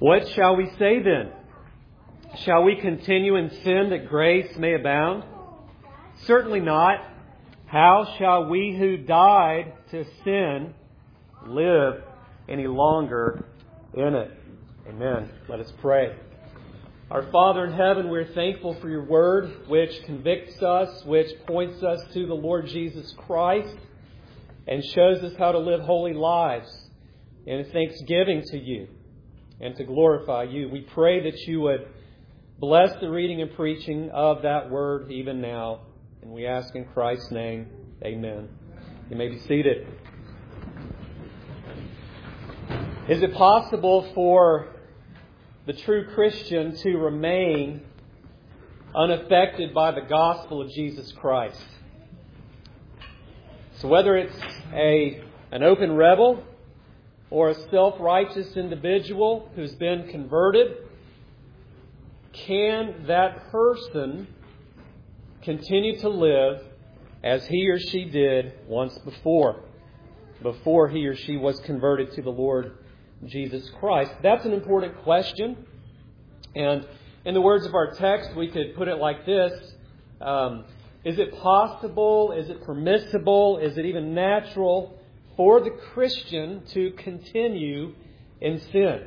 What shall we say then? Shall we continue in sin that grace may abound? Certainly not. How shall we who died to sin live any longer in it? Amen. Let us pray. Our Father in heaven, we're thankful for your word, which convicts us, which points us to the Lord Jesus Christ, and shows us how to live holy lives in thanksgiving to you and to glorify you. We pray that you would bless the reading and preaching of that word even now. And we ask in Christ's name, amen. You may be seated. Is it possible for the true Christian to remain unaffected by the gospel of Jesus Christ? So whether it's an open rebel or a self-righteous individual who's been converted, can that person continue to live as he or she did once before he or she was converted to the Lord Jesus Christ? That's an important question. And in the words of our text, we could put it like this. Is it possible? Is it permissible? Is it even natural for the Christian to continue in sin?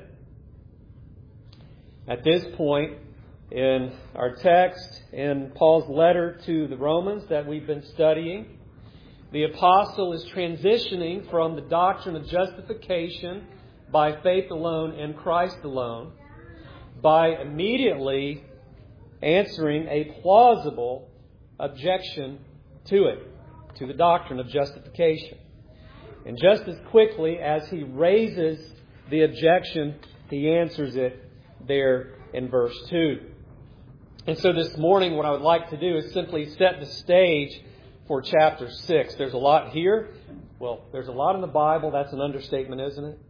At this point in our text, in Paul's letter to the Romans that we've been studying, the apostle is transitioning from the doctrine of justification by faith alone in Christ alone by immediately answering a plausible objection to it, to the doctrine of justification. And just as quickly as he raises the objection, he answers it there in verse 2. And so this morning what I would like to do is simply set the stage for chapter 6. There's a lot here. Well, there's a lot in the Bible. That's an understatement, isn't it?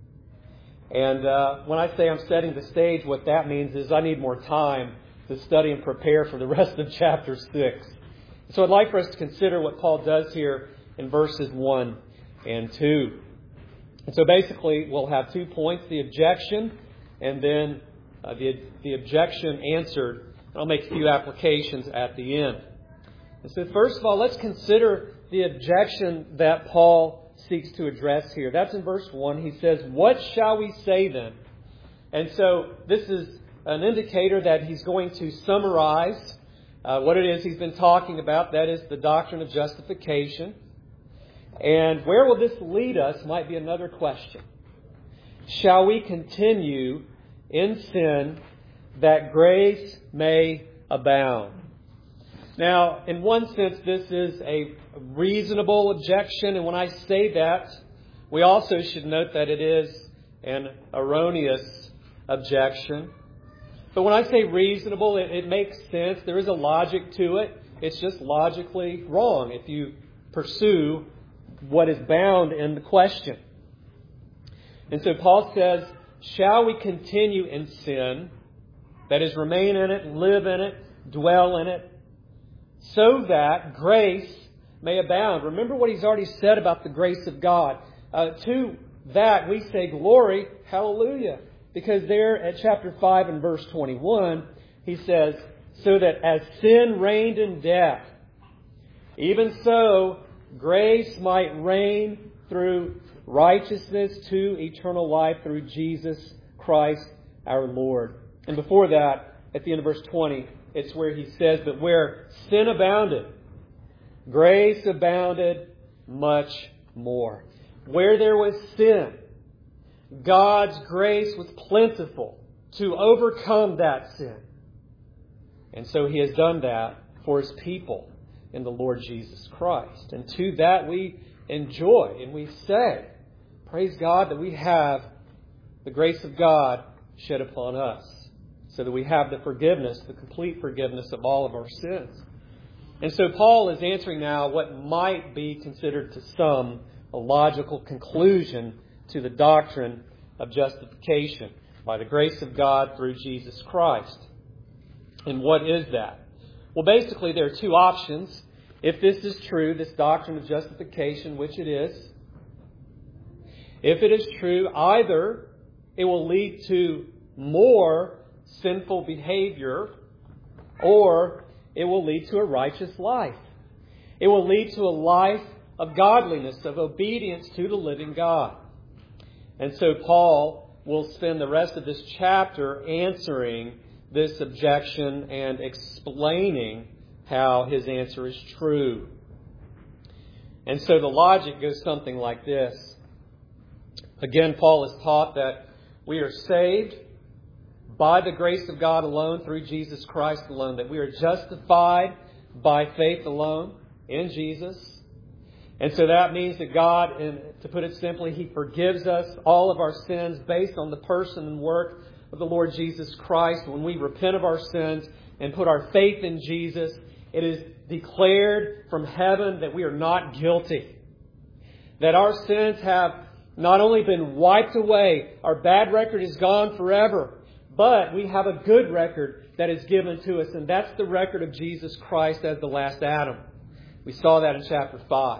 And when I say I'm setting the stage, what that means is I need more time to study and prepare for the rest of chapter 6. So I'd like for us to consider what Paul does here in verses 1 and 2. And so basically we'll have 2 points, the objection and then the objection answered. And I'll make a few applications at the end. And so first of all, let's consider the objection that Paul seeks to address here. That's in verse 1. He says, "What shall we say then?" And so this is an indicator that he's going to summarize what it is he's been talking about. That is the doctrine of justification. And where will this lead us might be another question. Shall we continue in sin that grace may abound? Now, in one sense, this is a reasonable objection. And when I say that, we also should note that it is an erroneous objection. But when I say reasonable, it makes sense. There is a logic to it. It's just logically wrong if you pursue what is bound in the question. And so Paul says, shall we continue in sin, that is, remain in it, live in it, dwell in it, so that grace may abound? Remember what he's already said about the grace of God. To that we say glory, hallelujah. Because there at chapter 5 and verse 21, he says, so that as sin reigned in death, even so grace might reign through righteousness to eternal life through Jesus Christ our Lord. And before that, at the end of verse 20, it's where he says that where sin abounded, grace abounded much more. Where there was sin, God's grace was plentiful to overcome that sin. And so He has done that for His people in the Lord Jesus Christ. And to that we enjoy and we say, praise God that we have the grace of God shed upon us, so that we have the forgiveness, the complete forgiveness of all of our sins. And so Paul is answering now what might be considered to some a logical conclusion to the doctrine of justification by the grace of God through Jesus Christ. And what is that? Well, basically there are two options. If this is true, this doctrine of justification, which it is, if it is true, either it will lead to more sinful behavior, or it will lead to a righteous life. It will lead to a life of godliness, of obedience to the living God. And so Paul will spend the rest of this chapter answering this objection and explaining how his answer is true. And so the logic goes something like this. Again, Paul has taught that we are saved by the grace of God alone, through Jesus Christ alone, that we are justified by faith alone in Jesus. And so that means that God, and to put it simply, He forgives us all of our sins based on the person and work of the Lord Jesus Christ. When we repent of our sins and put our faith in Jesus, it is declared from heaven that we are not guilty. That our sins have not only been wiped away, our bad record is gone forever, but we have a good record that is given to us, and that's the record of Jesus Christ as the last Adam. We saw that in chapter 5.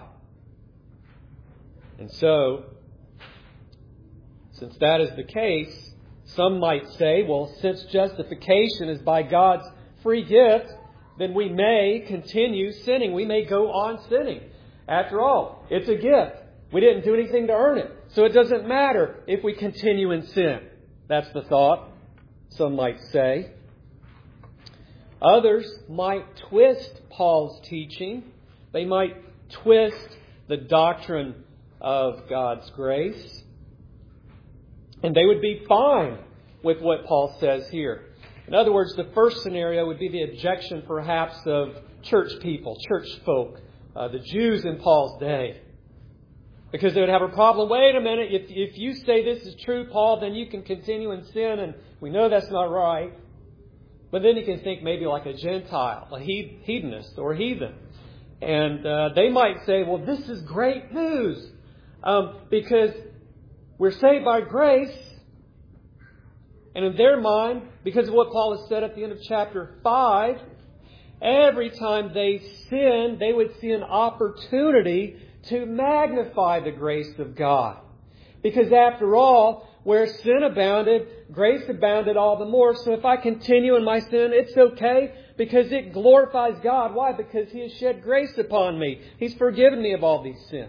And so, since that is the case, some might say, well, since justification is by God's free gift, then we may continue sinning. We may go on sinning. After all, it's a gift. We didn't do anything to earn it. So it doesn't matter if we continue in sin. That's the thought, some might say. Others might twist Paul's teaching. They might twist the doctrine of God's grace. And they would be fine with what Paul says here. In other words, the first scenario would be the objection perhaps of church people, church folk, the Jews in Paul's day. Because they would have a problem. Wait a minute, if you say this is true, Paul, then you can continue in sin, and we know that's not right. But then you can think maybe like a Gentile, a hedonist or heathen. And they might say, well, this is great news. Because we're saved by grace. And in their mind, because of what Paul has said at the end of chapter 5, every time they sin, they would see an opportunity to magnify the grace of God. Because after all, where sin abounded, grace abounded all the more. So if I continue in my sin, it's okay because it glorifies God. Why? Because He has shed grace upon me. He's forgiven me of all these sins.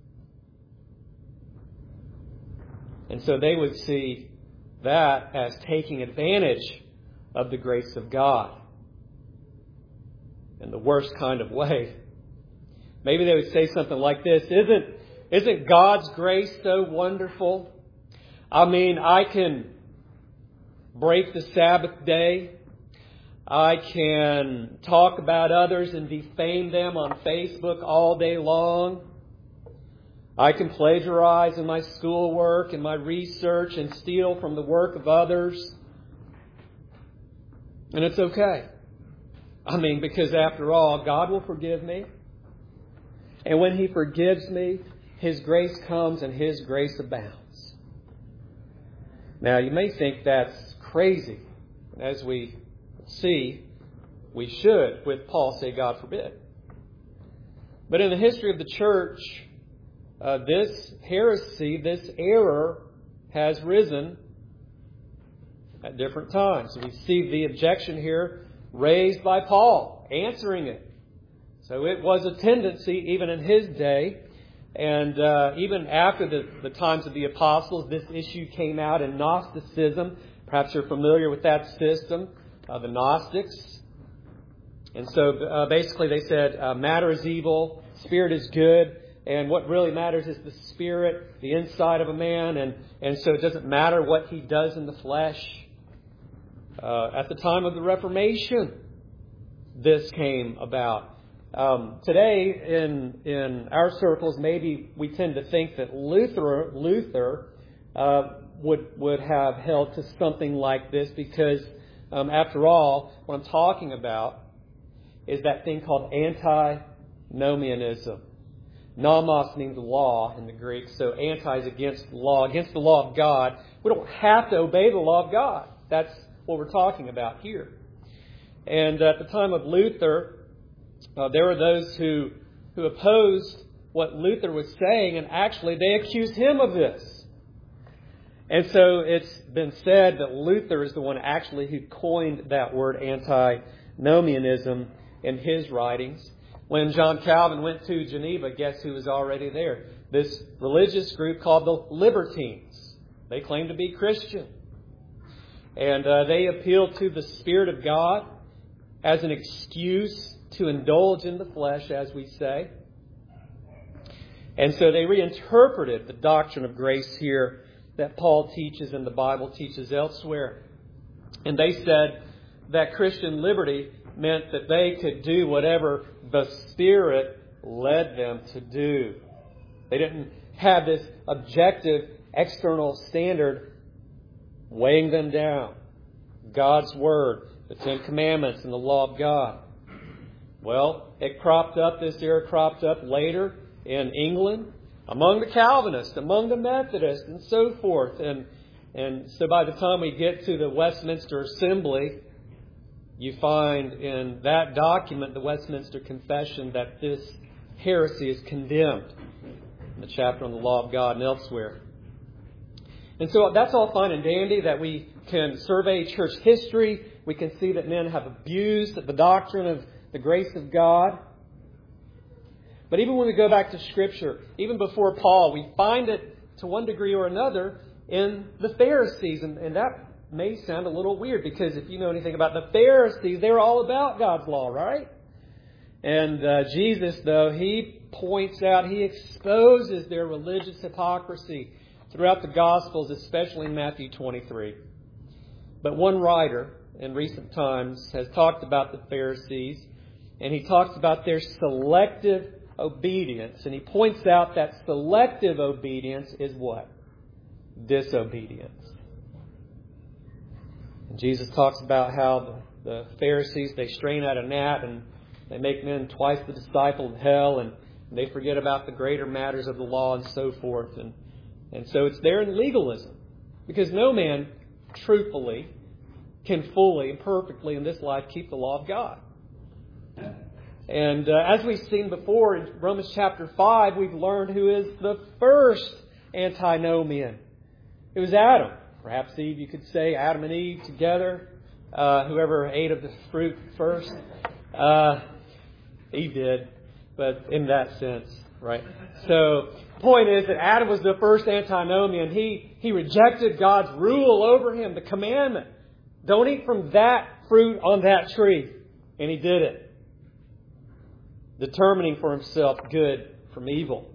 And so they would see that as taking advantage of the grace of God in the worst kind of way. Maybe they would say something like this: Isn't God's grace so wonderful? I mean, I can break the Sabbath day. I can talk about others and defame them on Facebook all day long. I can plagiarize in my schoolwork and my research and steal from the work of others. And it's okay. I mean, because after all, God will forgive me. And when He forgives me, His grace comes and His grace abounds. Now, you may think that's crazy. As we see, we should, with Paul, say, God forbid. But in the history of the church, this heresy, this error has risen at different times. We see the objection here raised by Paul, answering it. So it was a tendency even in his day, and even after the times of the apostles, this issue came out in Gnosticism. Perhaps you're familiar with that system, the Gnostics. And so basically they said matter is evil, spirit is good, and what really matters is the spirit, the inside of a man, and so it doesn't matter what he does in the flesh. At the time of the Reformation, this came about. Today, in our circles, maybe we tend to think that Luther would have held to something like this because, after all, what I'm talking about is that thing called antinomianism. Nomos means law in the Greek, so anti is against the law of God. We don't have to obey the law of God. That's what we're talking about here. And at the time of Luther, there were those who opposed what Luther was saying, and actually they accused him of this. And so it's been said that Luther is the one actually who coined that word antinomianism in his writings. When John Calvin went to Geneva, guess who was already there? This religious group called the Libertines. They claim to be Christian. And they appeal to the Spirit of God as an excuse to indulge in the flesh, as we say. And so they reinterpreted the doctrine of grace here that Paul teaches and the Bible teaches elsewhere. And they said that Christian liberty meant that they could do whatever the Spirit led them to do. They didn't have this objective external standard weighing them down. God's Word, the Ten Commandments, and the law of God. Well, this era cropped up later in England, among the Calvinists, among the Methodists, and so forth. And so by the time we get to the Westminster Assembly, you find in that document, the Westminster Confession, that this heresy is condemned in the chapter on the law of God and elsewhere. And so that's all fine and dandy that we can survey church history. We can see that men have abused the doctrine of the grace of God. But even when we go back to Scripture, even before Paul, we find it to one degree or another in the Pharisees. And that may sound a little weird because if you know anything about the Pharisees, they were all about God's law, right? And Jesus, though, He points out, He exposes their religious hypocrisy throughout the Gospels, especially in Matthew 23. But one writer in recent times has talked about the Pharisees, and he talks about their selective obedience. And he points out that selective obedience is what? Disobedience. And Jesus talks about how the Pharisees, they strain at a gnat and they make men twice the disciple of hell, and they forget about the greater matters of the law and so forth. And so it's there in legalism. Because no man, truthfully, can fully and perfectly in this life keep the law of God. And as we've seen before in Romans chapter 5, we've learned who is the first antinomian. It was Adam. Perhaps Eve, you could say Adam and Eve together. Whoever ate of the fruit first. Eve did, but in that sense, right? So the point is that Adam was the first antinomian. He rejected God's rule over him, the commandment. Don't eat from that fruit on that tree. And he did it. Determining for himself good from evil.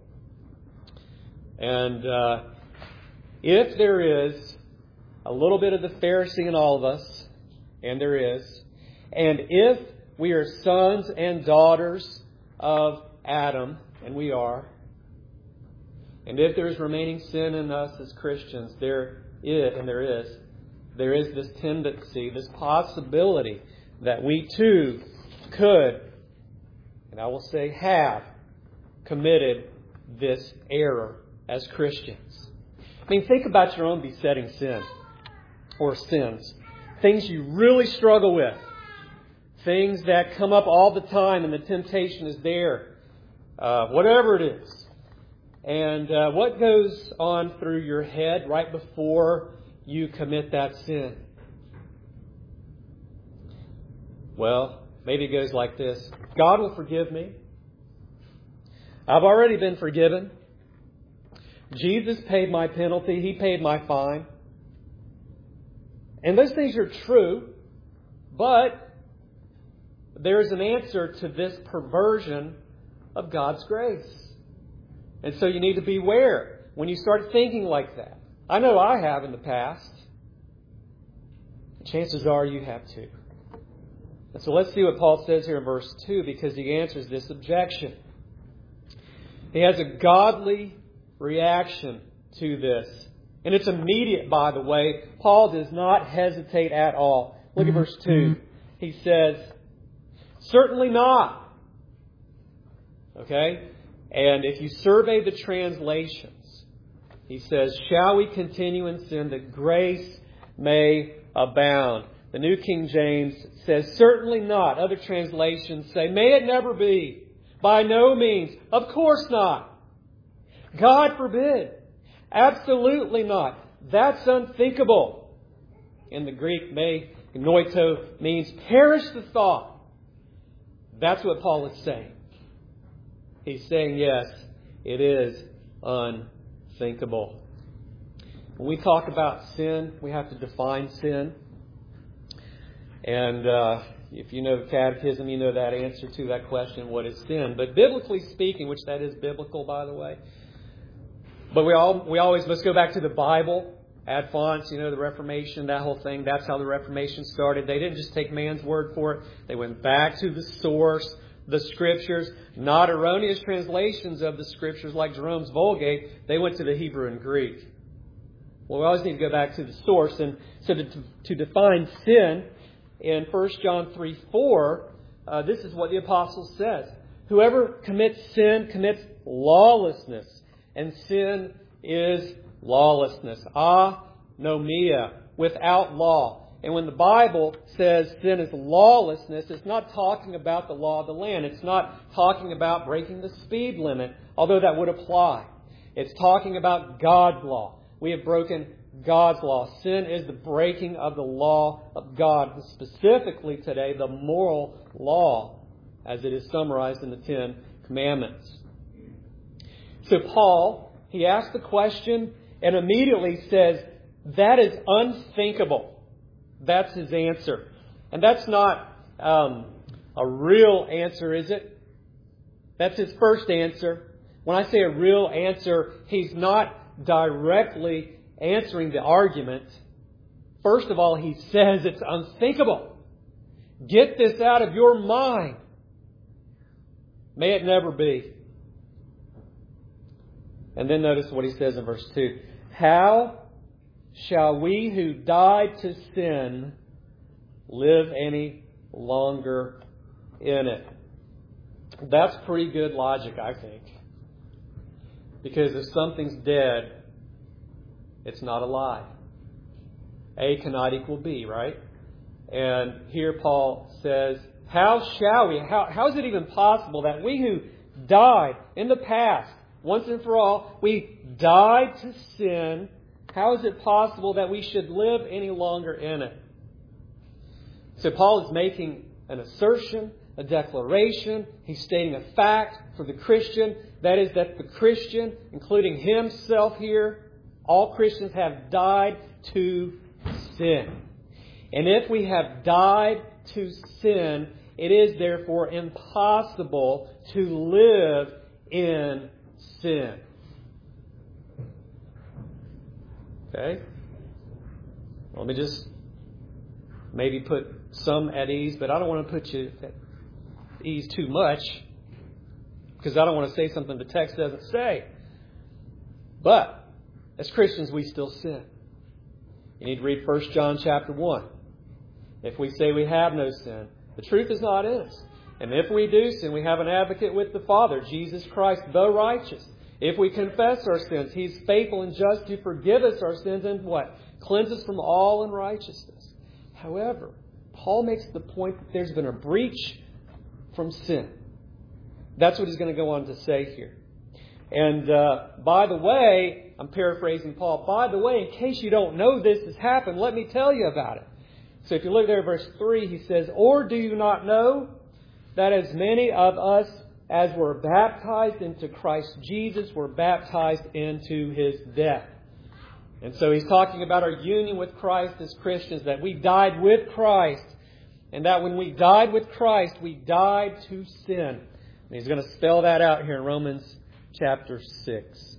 And if there is a little bit of the Pharisee in all of us, and there is, and if we are sons and daughters of Adam, and we are, and if there is remaining sin in us as Christians, there is this tendency, this possibility that we too could, and I will say have, committed this error as Christians. I mean, think about your own besetting sin or sins. Things you really struggle with. Things that come up all the time and the temptation is there. Whatever it is. And what goes on through your head right before you commit that sin? Well, maybe it goes like this. God will forgive me. I've already been forgiven. Jesus paid my penalty. He paid my fine. And those things are true, but there's an answer to this perversion of God's grace. And so you need to beware when you start thinking like that. I know I have in the past. Chances are you have too. And so let's see what Paul says here in verse 2, because he answers this objection. He has a godly reaction to this. And it's immediate, by the way. Paul does not hesitate at all. Look at verse 2. He says, certainly not. Okay? And if you survey the translations, he says, shall we continue in sin that grace may abound? The New King James says, certainly not. Other translations say, may it never be. By no means. Of course not. God forbid. Absolutely not. That's unthinkable. In the Greek, noito means perish the thought. That's what Paul is saying. He's saying, yes, it is unthinkable. When we talk about sin, we have to define sin. And if you know the Catechism, you know that answer to that question, what is sin? But biblically speaking, which that is biblical, by the way, but we always must go back to the Bible. Ad fonts, the Reformation, that whole thing. That's how the Reformation started. They didn't just take man's word for it. They went back to the source, the Scriptures, not erroneous translations of the Scriptures like Jerome's Vulgate. They went to the Hebrew and Greek. Well, we always need to go back to the source. And so to define sin, in 1 John 3:4, this is what the Apostle says. Whoever commits sin commits lawlessness. And sin is lawlessness. Anomia, without law. And when the Bible says sin is lawlessness, it's not talking about the law of the land. It's not talking about breaking the speed limit, although that would apply. It's talking about God's law. We have broken God's law. Sin is the breaking of the law of God, specifically today, the moral law, as it is summarized in the Ten Commandments. So Paul, he asks the question and immediately says, that is unthinkable. That's his answer. And that's not a real answer, is it? That's his first answer. When I say a real answer, he's not directly answering the argument. First of all, he says it's unthinkable. Get this out of your mind. May it never be. And then notice what he says in verse 2. How shall we who died to sin live any longer in it? That's pretty good logic, I think. Because if something's dead, it's not alive. A cannot equal B, right? And here Paul says, how shall we? How is it even possible that we who died in the past, once and for all, we died to sin. How is it possible that we should live any longer in it? So Paul is making an assertion, a declaration. He's stating a fact for the Christian. That is that the Christian, including himself here, all Christians have died to sin. And if we have died to sin, it is therefore impossible to live in sin. Okay? Let me just maybe put some at ease, but I don't want to put you at ease too much because I don't want to say something the text doesn't say. But as Christians, we still sin. You need to read 1 John chapter 1. If we say we have no sin, the truth is not in us. And if we do sin, we have an advocate with the Father, Jesus Christ, the righteous. If we confess our sins, He's faithful and just to forgive us our sins and what? Cleanse us from all unrighteousness. However, Paul makes the point that there's been a breach from sin. That's what he's going to go on to say here. And by the way, I'm paraphrasing Paul, by the way, in case you don't know this has happened, let me tell you about it. So if you look there at verse 3, he says, or do you not know that as many of us as were baptized into Christ Jesus were baptized into His death? And so he's talking about our union with Christ as Christians, that we died with Christ, and that when we died with Christ, we died to sin. And he's going to spell that out here in Romans chapter 6.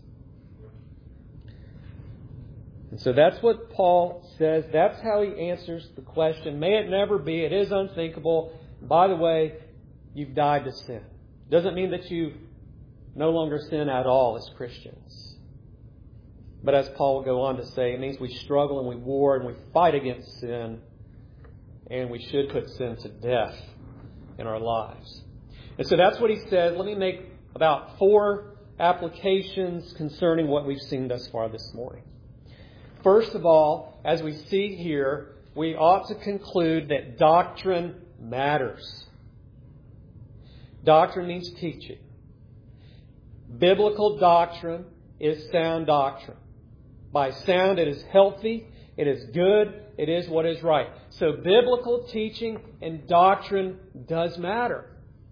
And so that's what Paul says. That's how he answers the question. May it never be. It is unthinkable. By the way, you've died to sin. Doesn't mean that you no longer sin at all as Christians. But as Paul will go on to say, it means we struggle and we war and we fight against sin. And we should put sin to death in our lives. And so that's what he says. Let me make about 4 applications concerning what we've seen thus far this morning. First of all, as we see here, we ought to conclude that doctrine matters. Doctrine means teaching. Biblical doctrine is sound doctrine. By sound, it is healthy, it is good, it is what is right. So biblical teaching and doctrine does matter.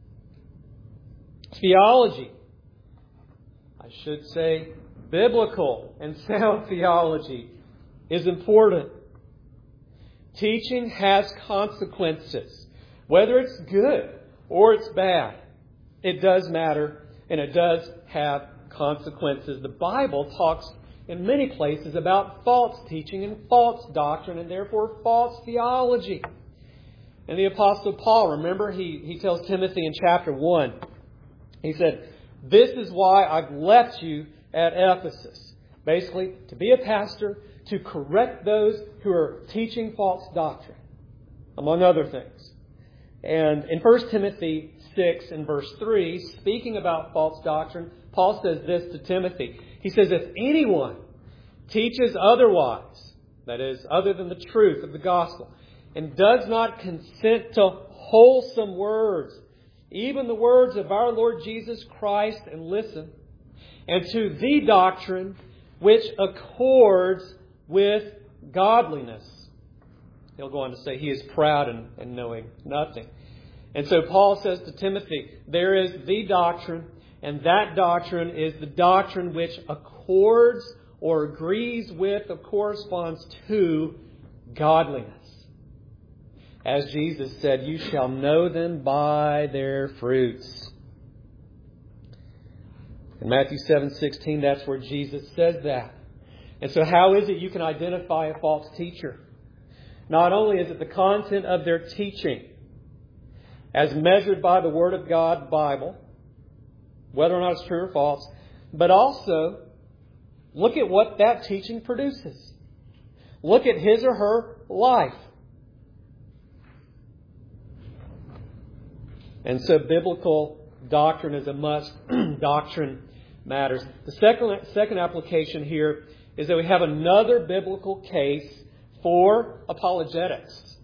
Theology. I should say biblical and sound theology is important. Teaching has consequences. Whether it's good or it's bad, it does matter and it does have consequences. The Bible talks in many places about false teaching and false doctrine and therefore false theology. And the Apostle Paul, remember, he tells Timothy in chapter 1, he said, "This is why I've left you at Ephesus." Basically, to be a pastor, to correct those who are teaching false doctrine, among other things. And in 1 Timothy 6 and verse 3, speaking about false doctrine, Paul says this to Timothy. He says, "If anyone teaches otherwise," that is, other than the truth of the gospel, "and does not consent to wholesome words, even the words of our Lord Jesus Christ," and listen, "and to the doctrine which accords with godliness." He'll go on to say he is proud and knowing nothing. And so Paul says to Timothy, there is the doctrine, and that doctrine is the doctrine which accords or agrees with or corresponds to godliness. As Jesus said, "You shall know them by their fruits." In Matthew 7:16, that's where Jesus says that. And so how is it you can identify a false teacher? Not only is it the content of their teaching, as measured by the Word of God, the Bible, whether or not it's true or false, but also look at what that teaching produces. Look at his or her life. And so biblical doctrine is a must. Doctrine matters. The second application here is that we have another biblical case for apologetics.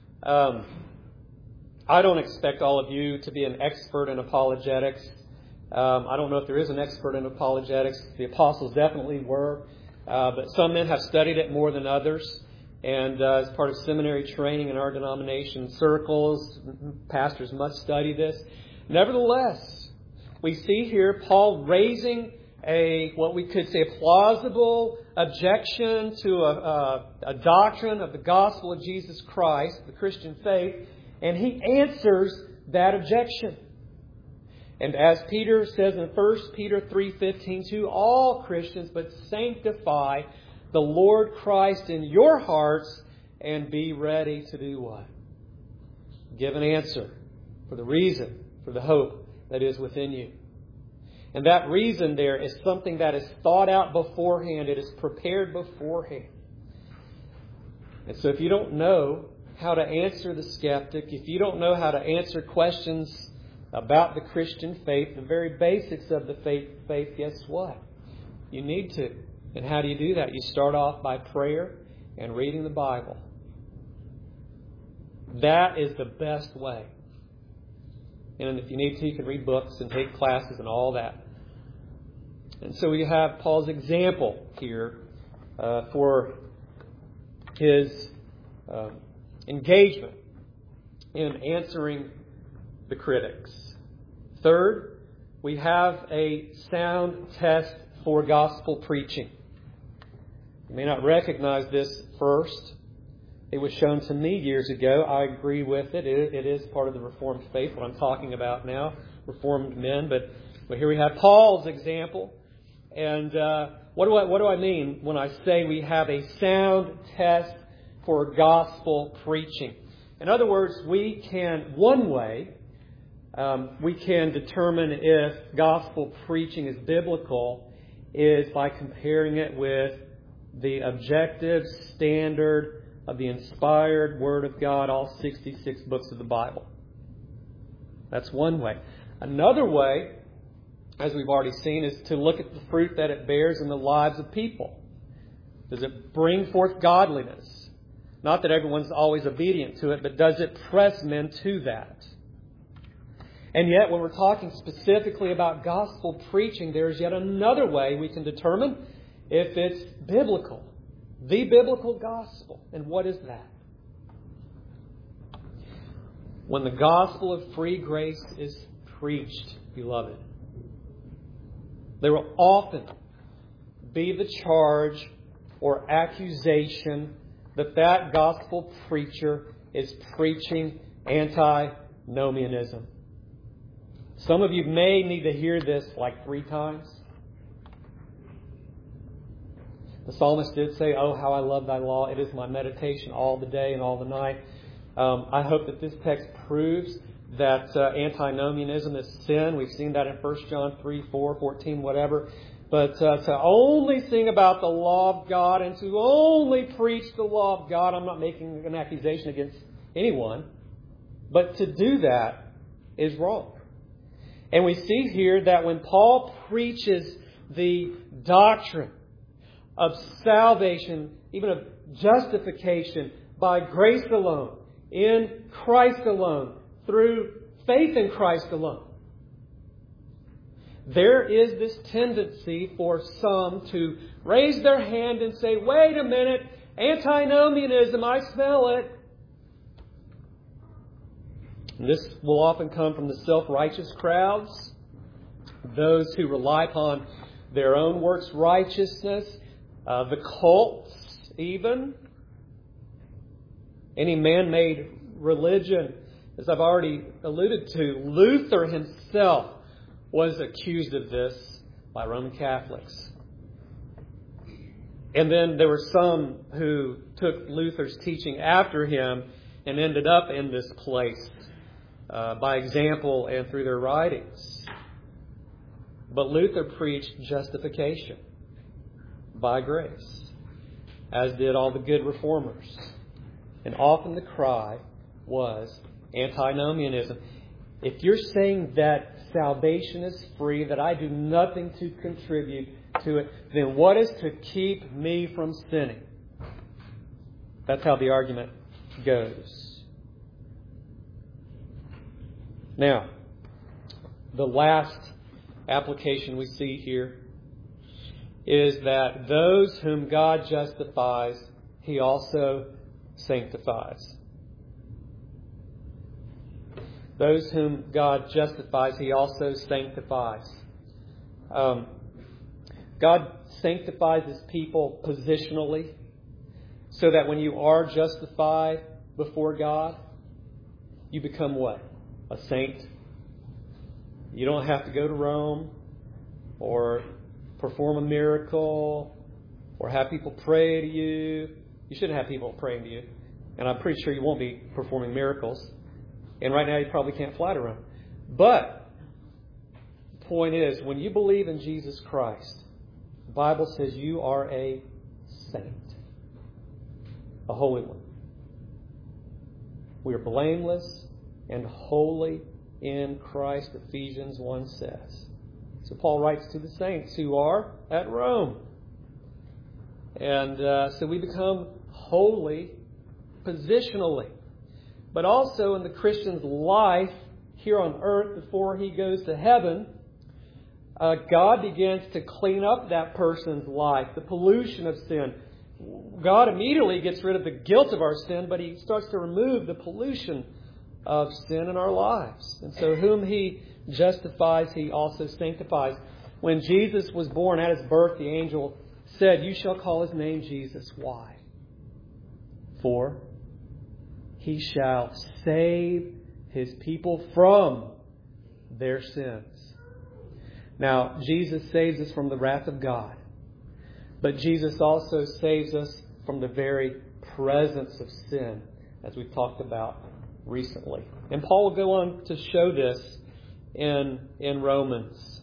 I don't expect all of you to be an expert in apologetics. I don't know if there is an expert in apologetics. The apostles definitely were. But some men have studied it more than others. And as part of seminary training in our denomination circles, pastors must study this. Nevertheless, we see here Paul raising what we could say a plausible objection to a doctrine of the gospel of Jesus Christ, the Christian faith, and he answers that objection. And as Peter says in 1 Peter 3:15, "To all Christians, but sanctify the Lord Christ in your hearts, and be ready to do what? Give an answer for the reason, for the hope that is within you." And that reason there is something that is thought out beforehand. It is prepared beforehand. And so if you don't know how to answer the skeptic, if you don't know how to answer questions about the Christian faith, the very basics of the faith, guess what? You need to. And how do you do that? You start off by prayer and reading the Bible. That is the best way. And if you need to, you can read books and take classes and all that. And so we have Paul's example here for his engagement in answering the critics. Third, we have a sound test for gospel preaching. You may not recognize this first. It was shown to me years ago. I agree with it. It is part of the Reformed faith, what I'm talking about now, Reformed men. But here we have Paul's example. And what do I mean when I say we have a sound test for gospel preaching? In other words, we can determine if gospel preaching is biblical is by comparing it with the objective standard of the inspired Word of God, all 66 books of the Bible. That's one way. Another way, as we've already seen, is to look at the fruit that it bears in the lives of people. Does it bring forth godliness? Not that everyone's always obedient to it, but does it press men to that? And yet, when we're talking specifically about gospel preaching, there's yet another way we can determine if it's biblical. The biblical gospel. And what is that? When the gospel of free grace is preached, beloved, there will often be the charge or accusation that that gospel preacher is preaching antinomianism. Some of you may need to hear this like 3 times. The psalmist did say, "Oh, how I love thy law. It is my meditation all the day and all the night." I hope that this text proves that antinomianism is sin. We've seen that in 1 John 3, 4, 14, whatever. But to only sing about the law of God and to only preach the law of God, I'm not making an accusation against anyone, but to do that is wrong. And we see here that when Paul preaches the doctrine of salvation, even of justification by grace alone, in Christ alone, through faith in Christ alone, there is this tendency for some to raise their hand and say, "Wait a minute, antinomianism, I smell it." And this will often come from the self-righteous crowds, those who rely upon their own works' righteousness, the cults even, any man-made religion. As I've already alluded to, Luther himself was accused of this by Roman Catholics. And then there were some who took Luther's teaching after him and ended up in this place by example and through their writings. But Luther preached justification by grace, as did all the good reformers. And often the cry was antinomianism. If you're saying that salvation is free, that I do nothing to contribute to it, then what is to keep me from sinning? That's how the argument goes. Now, the last application we see here is that those whom God justifies, He also sanctifies. Those whom God justifies, He also sanctifies. God sanctifies His people positionally, so that when you are justified before God, you become what? A saint. You don't have to go to Rome or perform a miracle or have people pray to you. You shouldn't have people praying to you. And I'm pretty sure you won't be performing miracles. And right now you probably can't fly to Rome. But the point is, when you believe in Jesus Christ, the Bible says you are a saint. A holy one. We are blameless and holy in Christ, Ephesians 1 says. So Paul writes to the saints who are at Rome. And so we become holy positionally. But also in the Christian's life here on earth before he goes to heaven, God begins to clean up that person's life, the pollution of sin. God immediately gets rid of the guilt of our sin, but He starts to remove the pollution of sin in our lives. And so whom He justifies, He also sanctifies. When Jesus was born at His birth, the angel said, "You shall call His name Jesus." Why? For He shall save His people from their sins. Now, Jesus saves us from the wrath of God. But Jesus also saves us from the very presence of sin, as we've talked about recently. And Paul will go on to show this in Romans.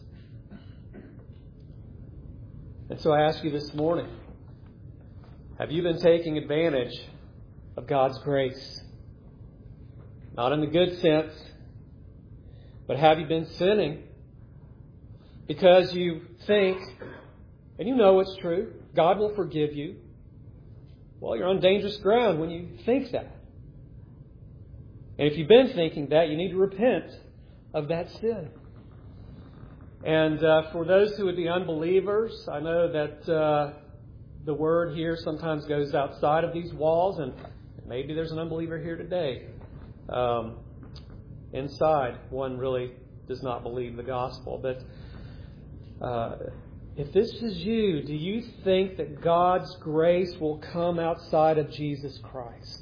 And so I ask you this morning, have you been taking advantage of God's grace? Not in the good sense, but have you been sinning because you think, and you know it's true, God will forgive you? Well, you're on dangerous ground when you think that. And if you've been thinking that, you need to repent of that sin. And for those who would be unbelievers, I know that the word here sometimes goes outside of these walls, and maybe there's an unbeliever here today. Inside, one really does not believe the gospel. But if this is you, do you think that God's grace will come outside of Jesus Christ?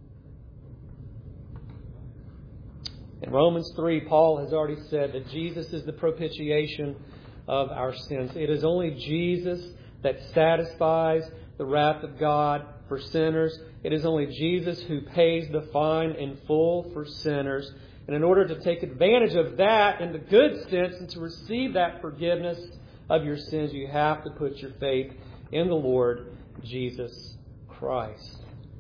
In Romans 3, Paul has already said that Jesus is the propitiation of our sins. It is only Jesus that satisfies the wrath of God for sinners. It is only Jesus who pays the fine in full for sinners. And in order to take advantage of that in the good sense and to receive that forgiveness of your sins, you have to put your faith in the Lord Jesus Christ.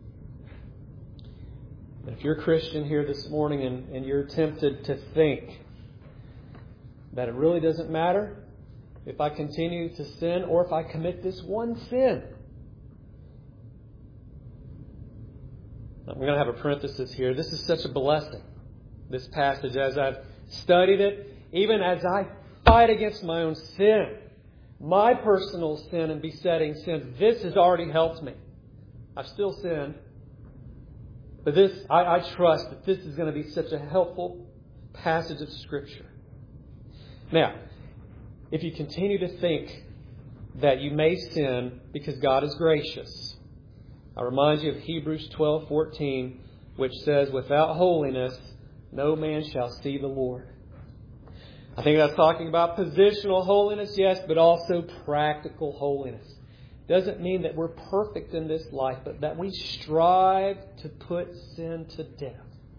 If you're a Christian here this morning and you're tempted to think that it really doesn't matter if I continue to sin or if I commit this one sin, I'm going to have a parenthesis here. This is such a blessing, this passage, as I've studied it, even as I fight against my own sin, my personal sin and besetting sins. This has already helped me. I've still sinned. But this, I trust that this is going to be such a helpful passage of Scripture. Now, if you continue to think that you may sin because God is gracious, I remind you of Hebrews 12:14, which says, "Without holiness, no man shall see the Lord." I think that's talking about positional holiness, yes, but also practical holiness. Doesn't mean that we're perfect in this life, but that we strive to put sin to death.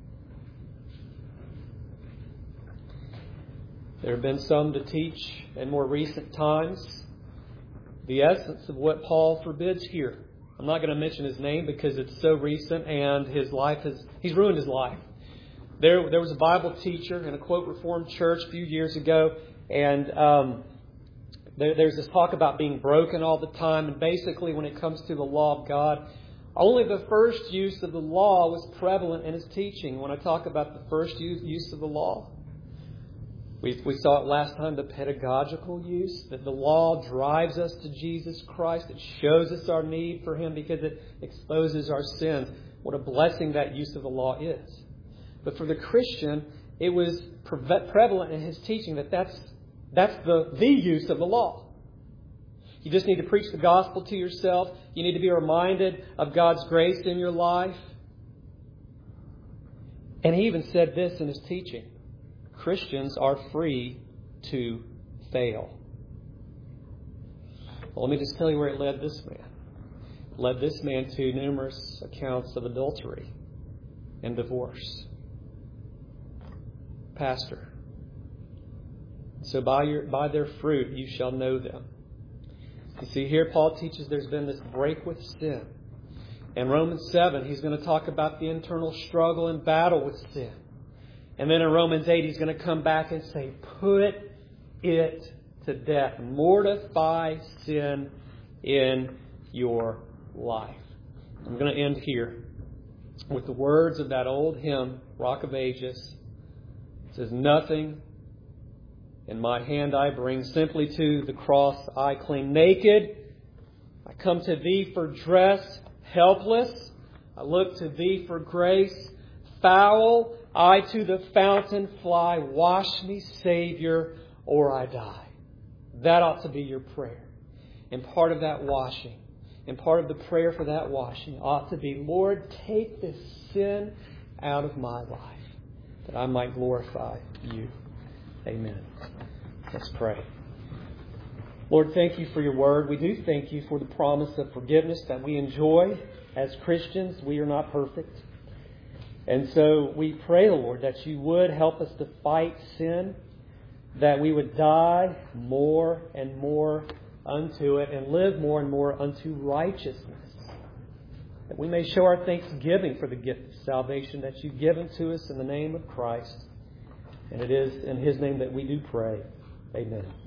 There have been some to teach in more recent times the essence of what Paul forbids here. I'm not going to mention his name because it's so recent and he's ruined his life. There was a Bible teacher in a quote Reformed church a few years ago, and there's this talk about being broken all the time. And basically, when it comes to the law of God, only the first use of the law was prevalent in his teaching. When I talk about the first use of the law, we saw it last time, the pedagogical use, that the law drives us to Jesus Christ. It shows us our need for Him because it exposes our sins. What a blessing that use of the law is. But for the Christian, it was prevalent in his teaching that's the use of the law. You just need to preach the gospel to yourself. You need to be reminded of God's grace in your life. And he even said this in his teaching: Christians are free to fail. Well, let me just tell you where it led this man. It led this man to numerous accounts of adultery and divorce. Pastor, so by their fruit you shall know them. You see, here Paul teaches there's been this break with sin. In Romans 7, he's going to talk about the internal struggle and battle with sin. And then in Romans 8, he's going to come back and say, put it to death. Mortify sin in your life. I'm going to end here with the words of that old hymn, Rock of Ages. It says, nothing in my hand I bring, simply to the cross I cling. Naked, I come to Thee for dress. Helpless, I look to Thee for grace. Foul, I to the fountain fly. Wash me, Savior, or I die. That ought to be your prayer. And part of that washing, and part of the prayer for that washing ought to be, Lord, take this sin out of my life, that I might glorify You. Amen. Let's pray. Lord, thank You for Your word. We do thank You for the promise of forgiveness that we enjoy as Christians. We are not perfect. And so we pray, Lord, that You would help us to fight sin, that we would die more and more unto it and live more and more unto righteousness, that we may show our thanksgiving for the gift of salvation that You've given to us in the name of Christ. And it is in His name that we do pray. Amen.